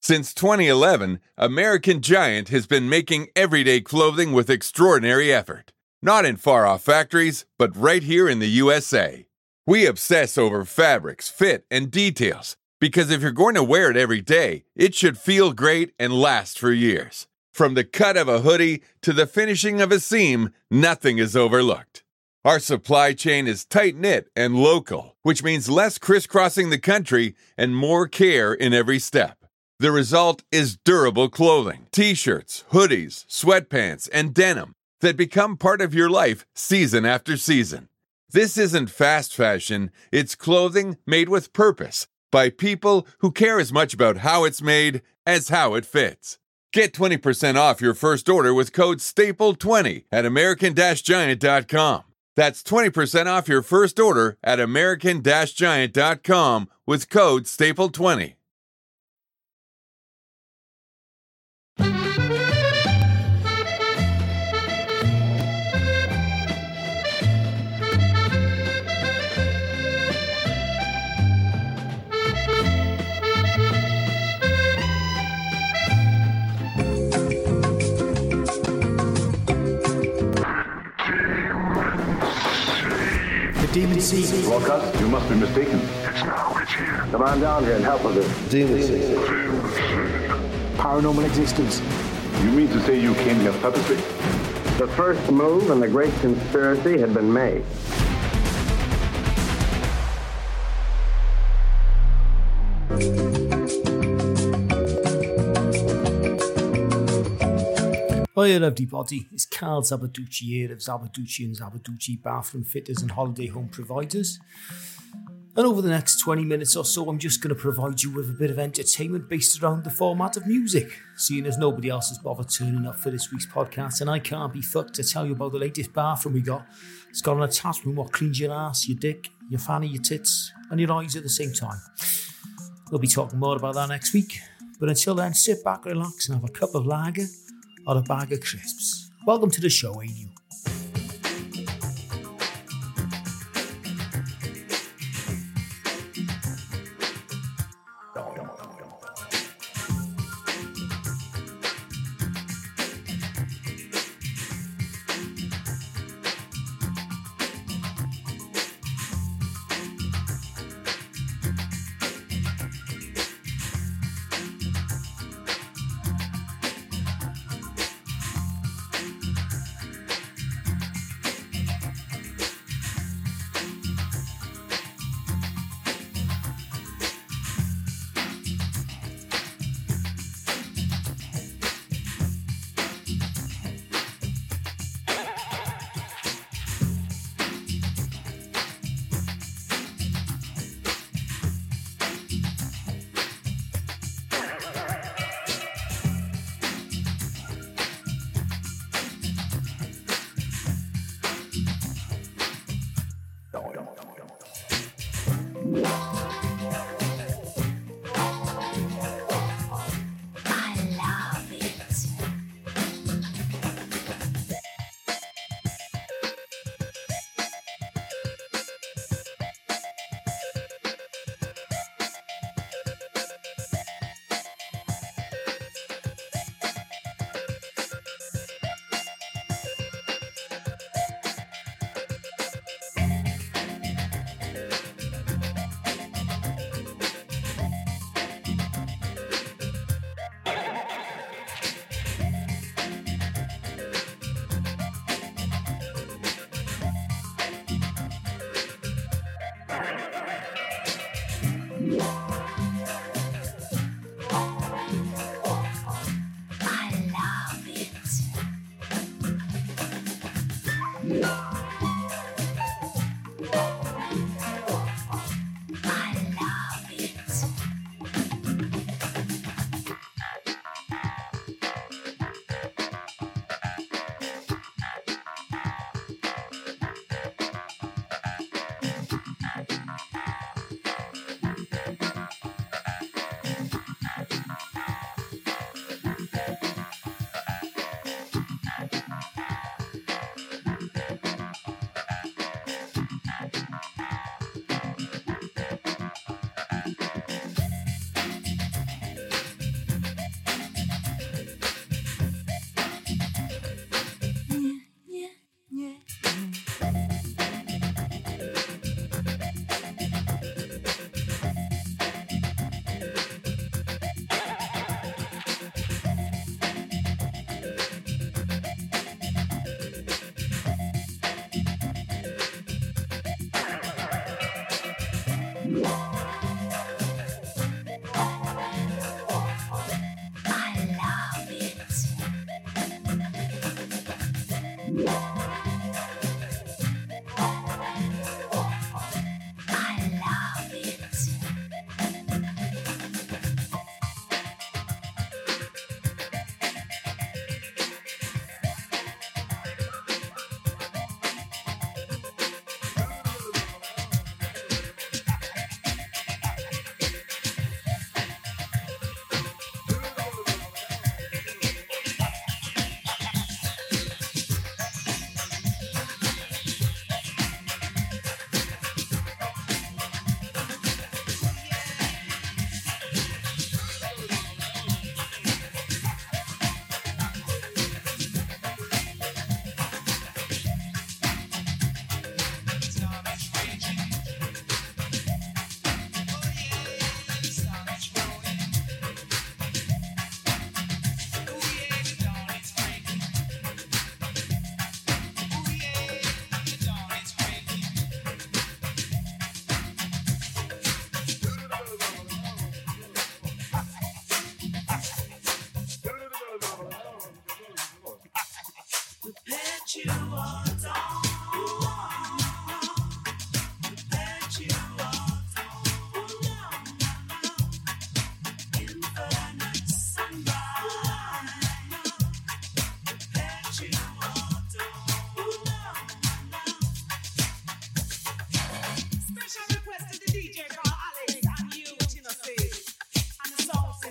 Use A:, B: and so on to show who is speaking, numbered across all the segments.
A: Since 2011, American Giant has been making everyday clothing with extraordinary effort. Not in far-off factories, but right here in the USA. We obsess over fabrics, fit, and details, because if you're going to wear it every day, it should feel great and last for years. From the cut of a hoodie to the finishing of a seam, nothing is overlooked. Our supply chain is tight-knit and local, which means less crisscrossing the country and more care in every step. The result is durable clothing, t-shirts, hoodies, sweatpants, and denim that become part of your life season after season. This isn't fast fashion, it's clothing made with purpose by people who care as much about how it's made as how it fits. Get 20% off your first order with code STAPLE20 at American-Giant.com. That's 20% off your first order at American-Giant.com with code STAPLE20.
B: Demon Seed.
C: Walcott, you must be mistaken.
D: It's now, it's here.
C: Come on down here and help with this.
E: Demon Seed.
B: Paranormal existence.
C: You mean to say you came here purposely?
F: The first move in the great conspiracy had been made.
B: Hiya lovely body, it's Carl Zabaducci here of Zabaducci and Zabaducci Bathroom Fitters and Holiday Home Providers. And over the next 20 minutes or so, I'm just going to provide you with a bit of entertainment based around the format of music, seeing as nobody else has bothered turning up for this week's podcast, and I can't be fucked to tell you about the latest bathroom we got. It's got an attachment what cleans your ass, your dick, your fanny, your tits, and your eyes at the same time. We'll be talking more about that next week, but until then, sit back, relax, and have a cup of lager or a bag of crisps. Welcome to the show, ain't you?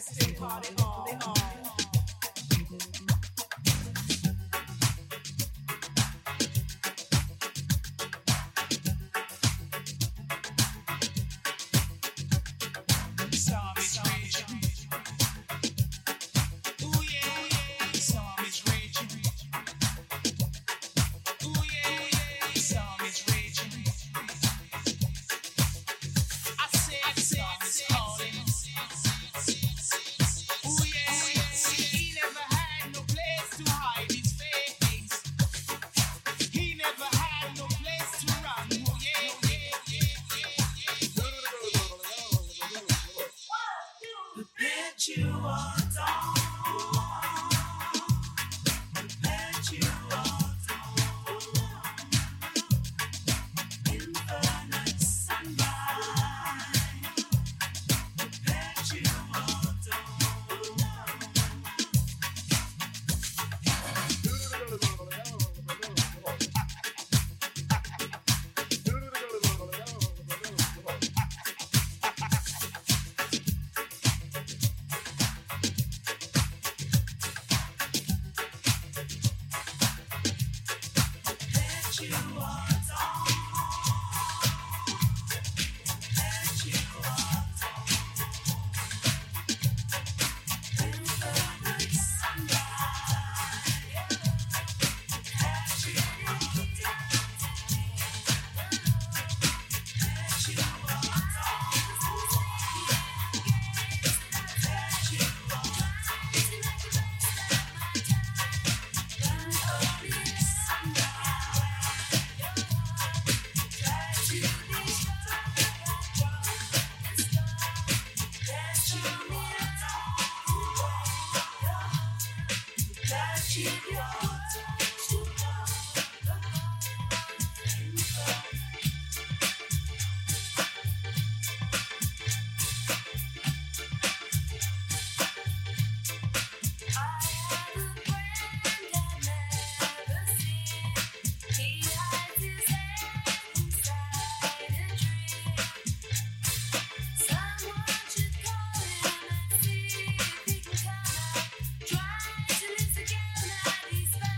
D: Try to live together, these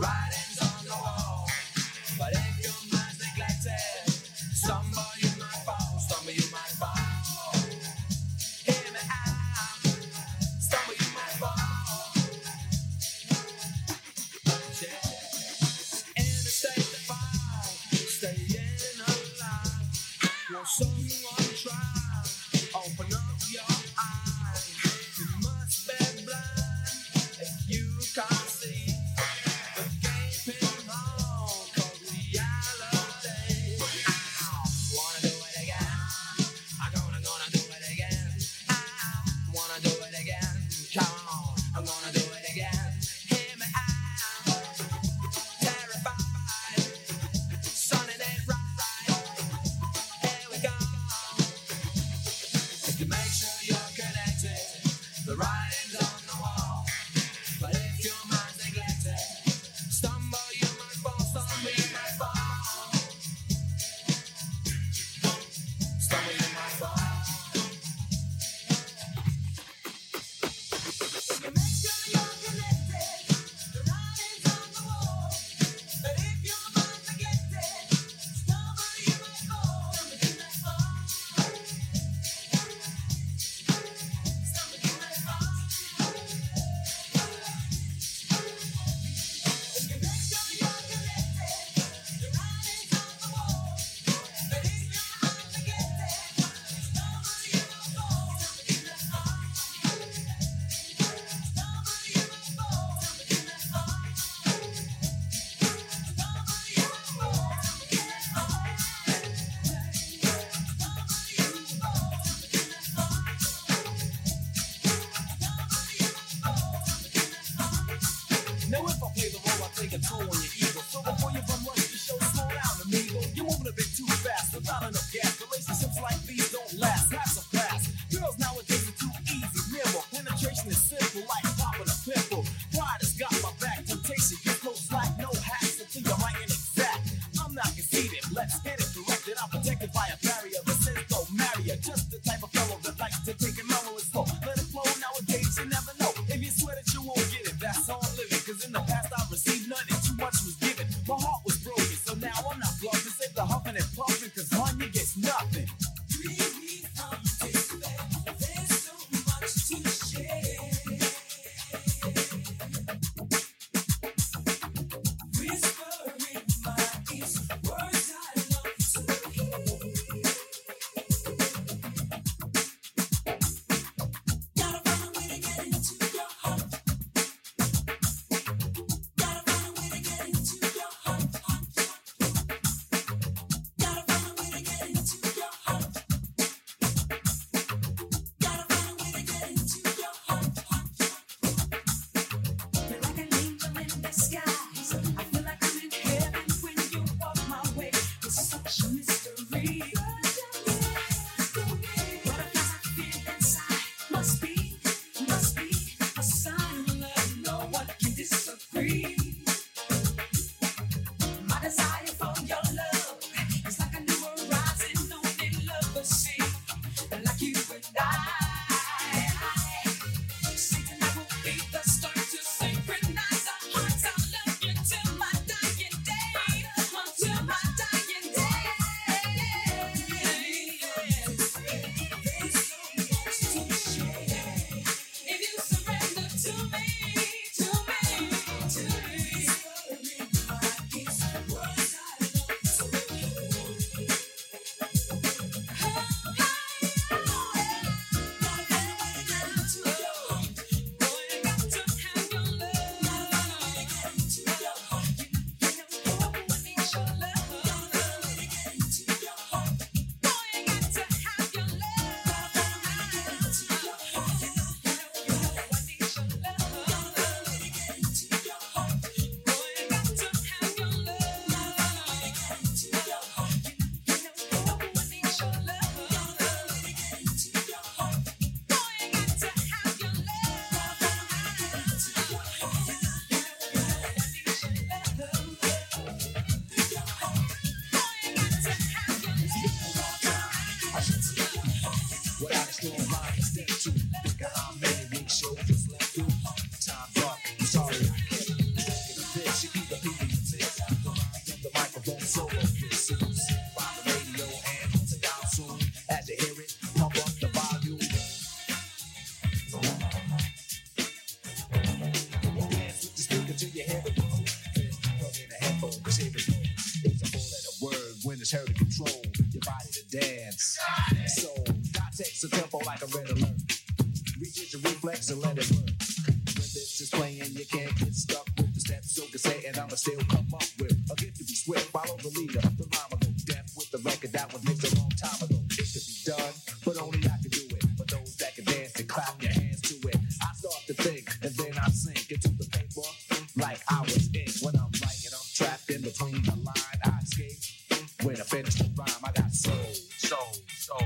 D: writing's on the wall. But if your mind's neglected, stumble you might fall, stumble you might fall. Hear me out, stumble you might fall. Yeah. In a state of fire, staying alive. Will someone try? Open up your eyes. You must be blind if you can't see the gaping hole called reality. Wanna do it again? I'm gonna do it again. I wanna do it again. Come on, I'm gonna do it again. Hear me out. Terrified, sun it ain't right. Here we go. To make sure you're connected, the writing's on the wall. But if your mind's neglected, stumble you might fall, stumble you might fall. Stumble you might fall. To make sure you're connected, the writing's on the wall. But if your mind's neglected, stumble you might fall, stumble you might fall. Now if I play the role, I take a toll on your ego. So before you run rush the show, slow down, amigo. You're moving a bit too fast, without enough gas. Relationships like these don't last. Have some class. Girls nowadays are too easy. Minimal penetration is simple, like popping a pimple. Pride has got my back. Temptation gets no slack, no hacks until you're right and exact. I'm not conceited. Let's get it directed. I'm protected by a barrier that says don't marry her. Just the type of fellow that likes to take it mellow and slow. Let it flow nowadays, you never know. If you swear that you won't get it, that's all living. Cause in the past I received none and too much was given. My heart was broken, so now I'm not bluffing. Save the huffing and puffing, cause on you gets nothing. her to control your body to dance. So, God takes a tempo like a red alert. Reach your reflex and let it work. When this is playing, you can't get stuck with the steps. So can say, and I'ma still come up with a gift to be swift. Follow the leader, the rhyme will go deaf with the record that was mixed a long time ago. It could be done, but only I can do it. For those that can dance and clap your hands to it. I start to think, and then I sink into the paper like I was ink. When I'm writing, I'm trapped in between the line. I escape. When I finish the rhyme, I got soul, soul, soul.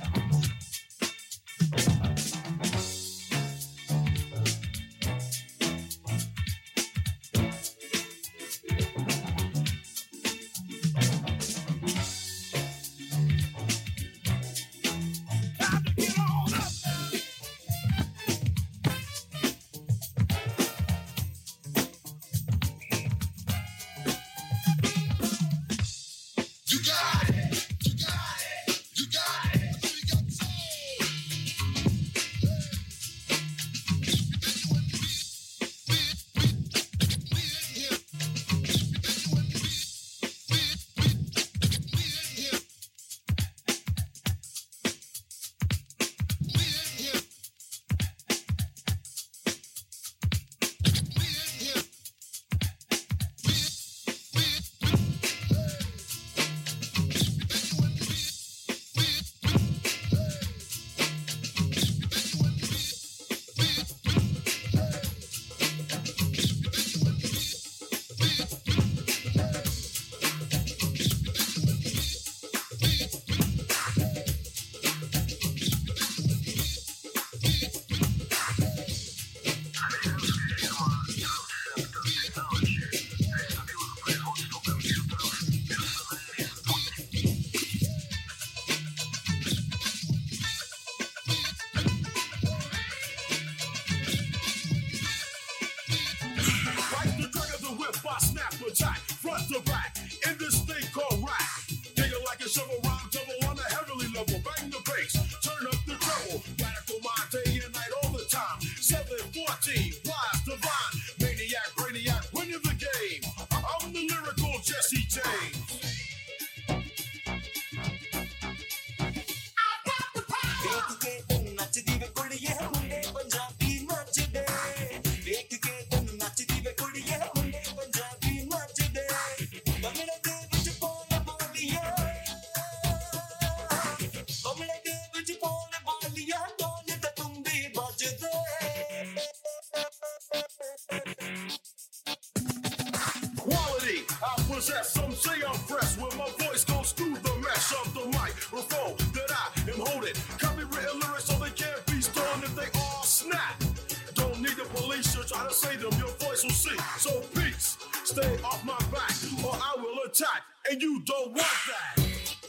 E: Some say I'm fresh when my voice goes through the mesh of the microphone that I am holding. Copywritten lyrics so they can't be stolen if they all snap. Don't need the police to try to say them, your voice will see. So peace, stay off my back or I will attack, and you don't want that.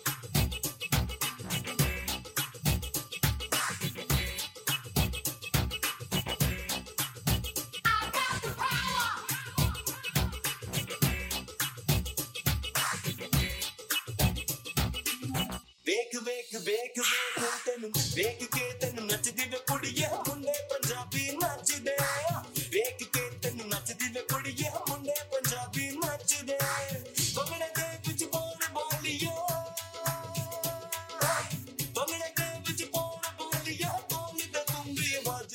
D: वेख के तन नचदी वे कुड़िए मुंडे पंजाबी नच दे वेख के तन नचदी वे कुड़िए मुंडे पंजाबी नच दे बंगड़े दे विच बोल बोलियो बंगड़े दे विच बोल बोलियो बोली ते तुम भी बज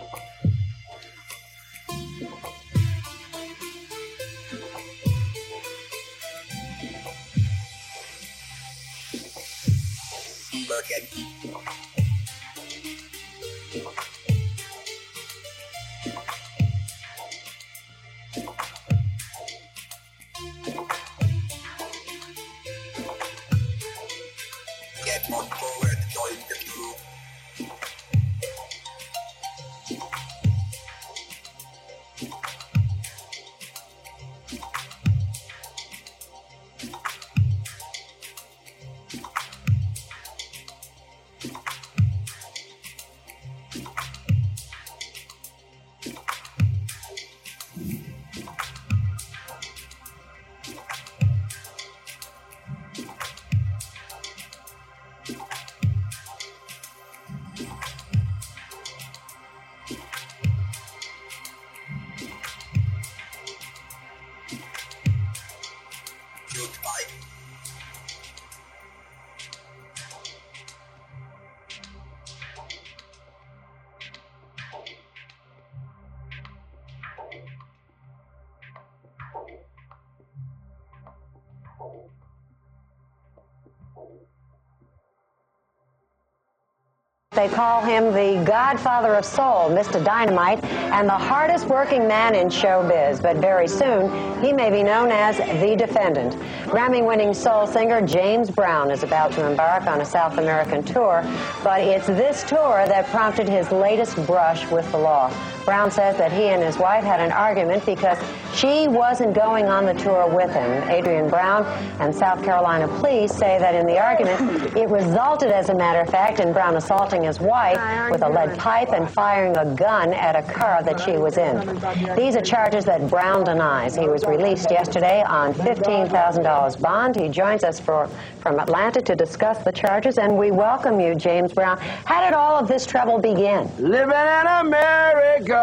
G: They call him the godfather of soul, Mr. Dynamite, and the hardest working man in showbiz. But very soon, he may be known as the Defendant. Grammy-winning soul singer James Brown is about to embark on a South American tour, but it's this tour that prompted his latest brush with the law. Brown says that he and his wife had an argument because she wasn't going on the tour with him. Adrian Brown and South Carolina police say that in the argument, it resulted, as a matter of fact, in Brown assaulting his wife with a lead pipe and firing a gun at a car that she was in. These are charges that Brown denies. He was released yesterday on $15,000 bond. He joins us from Atlanta to discuss the charges, and we welcome you, James Brown. How did all of this trouble begin?
H: Living in America.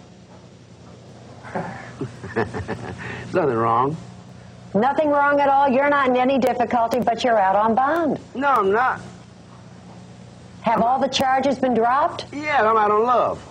H: There's nothing wrong.
G: Nothing wrong at all? You're not in any difficulty, but you're out on bond.
H: No, I'm not.
G: Have all the charges been dropped?
H: Yeah, I'm out on love.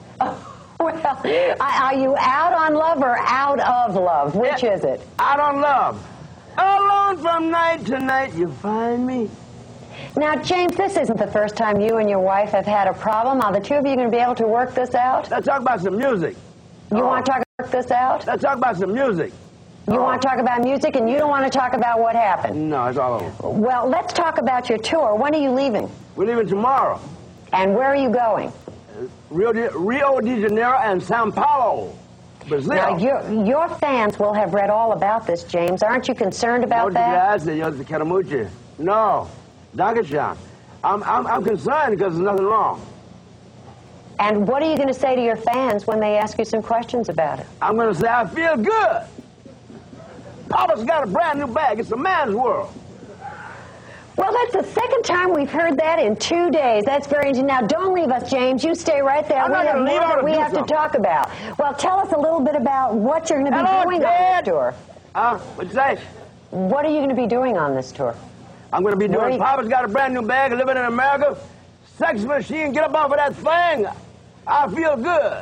G: Well, are you out on love or out of love? Which is it?
H: Out on love. Alone from night to night, you find me.
G: Now, James, this isn't the first time you and your wife have had a problem. Are the two of you going to be able to work this out?
H: Let's talk about some music.
G: You want to work this out?
H: Let's talk about some music.
G: You want to talk about music, and you don't want to talk about what happened?
H: No, it's all over.
G: Well, let's talk about your tour. When are you leaving?
H: We're leaving tomorrow.
G: And where are you going?
H: Rio de Janeiro and Sao Paulo, Brazil.
G: Now, your fans will have read all about this, James. Aren't you concerned about that?
H: No. Dankeschön. I'm concerned because there's nothing wrong.
G: And what are you going to say to your fans when they ask you some questions about it?
H: I'm going to say, I feel good. Papa's got a brand new bag. It's a man's world.
G: Well, that's the second time we've heard that in 2 days. That's very interesting. Now, don't leave us, James. You stay right there.
H: I'm not going to leave.
G: We have to talk about. Well, tell us a little bit about what you're going to be doing on this tour.
H: What'd you say?
G: What are you going to be doing on this tour?
H: I'm going to be doing Papa's Got a Brand New Bag, Living in America, Sex Machine, get up off of that thing. I feel good.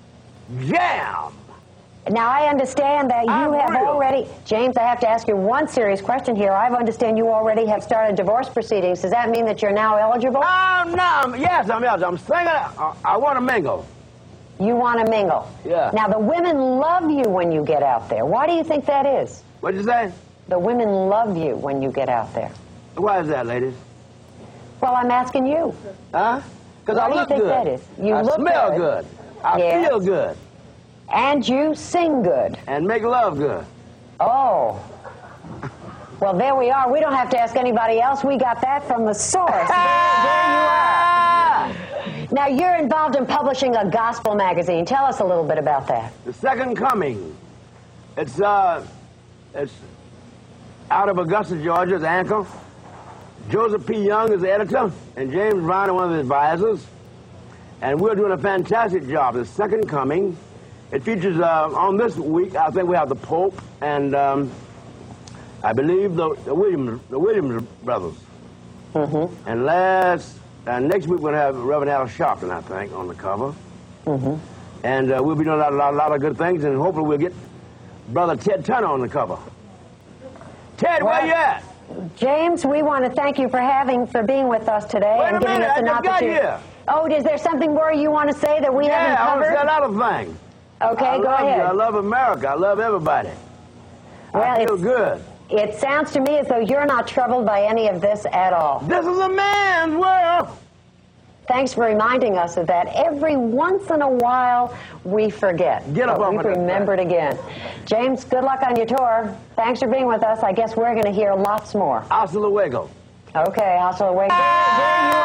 H: Jam.
G: Now, I understand that you have
H: real.
G: already... James, I have to ask you one serious question here. I understand you already have started divorce proceedings. Does that mean that you're now eligible?
H: No. Yes, I'm eligible. I'm singing. I want to mingle.
G: You want to mingle?
H: Yeah.
G: Now, the women love you when you get out there. Why do you think that is?
H: What'd you say?
G: The women love you when you get out there.
H: Why is that, ladies?
G: Well, I'm asking you.
H: Huh? Because I look good.
G: Why do you think that is? You look
H: smell good. I feel good.
G: And you sing good.
H: And make love good.
G: Oh. Well, there we are. We don't have to ask anybody else. We got that from the source. There you are. Now, you're involved in publishing a gospel magazine. Tell us a little bit about that.
H: The Second Coming. It's out of Augusta, Georgia. It's Anchor. Joseph P. Young is the editor, and James Brown is one of the advisors. And we're doing a fantastic job. The Second Coming. It features, on this week, I think we have the Pope and I believe the Williams brothers. Mm-hmm. And next week we're going to have Reverend Al Sharpton, I think, on the cover. And we'll be doing a lot of good things, and hopefully we'll get Brother Ted Turner on the cover. Ted, where you at?
G: James, we want to thank you for being with us today
H: Wait
G: and giving us an
H: I just got
G: opportunity.
H: here.
G: Oh, is there something more you want to say that we haven't
H: I want to
G: covered?
H: say a lot of things.
G: Okay,
H: I
G: go
H: love
G: ahead.
H: You. I love America. I love everybody.
G: Well,
H: I feel good.
G: It sounds to me as though you're not troubled by any of this at all.
H: This is a man's world.
G: Thanks for reminding us of that. Every once in a while, we forget.
H: Get up
G: but
H: off
G: we've
H: of that
G: remembered again. James, good luck on your tour. Thanks for being with us. I guess we're going to hear lots more.
H: Hasta luego.
G: Okay, hasta luego. There you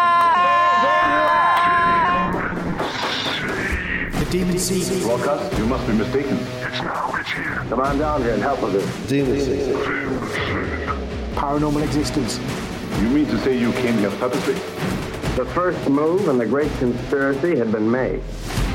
G: are.
B: The Demon Seed.
C: Broadcast, you must be mistaken.
F: It's now, it's here. Come on down here and help with this.
B: Paranormal existence.
C: You mean to say you came here purposely?
F: The first move in the great conspiracy had been made.